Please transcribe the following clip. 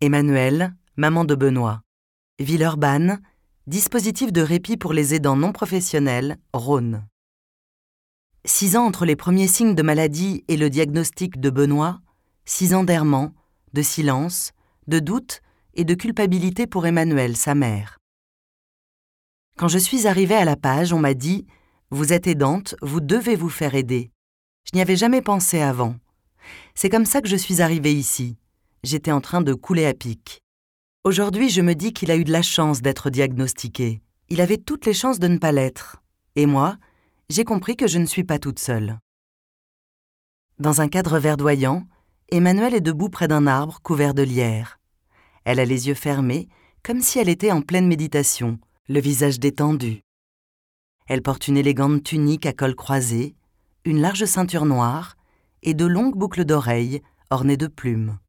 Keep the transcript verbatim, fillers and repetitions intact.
Emmanuelle, maman de Benoît. Villeurbanne, dispositif de répit pour les aidants non professionnels, Rhône. Six ans entre les premiers signes de maladie et le diagnostic de Benoît, six ans d'errement, de silence, de doute et de culpabilité pour Emmanuelle, sa mère. Quand je suis arrivée à la page, on m'a dit « Vous êtes aidante, vous devez vous faire aider ». Je n'y avais jamais pensé avant. C'est comme ça que je suis arrivée ici. J'étais en train de couler à pic. Aujourd'hui, je me dis qu'il a eu de la chance d'être diagnostiqué. Il avait toutes les chances de ne pas l'être. Et moi, j'ai compris que je ne suis pas toute seule. Dans un cadre verdoyant, Emmanuelle est debout près d'un arbre couvert de lierre. Elle a les yeux fermés, comme si elle était en pleine méditation, le visage détendu. Elle porte une élégante tunique à col croisé, une large ceinture noire et de longues boucles d'oreilles ornées de plumes.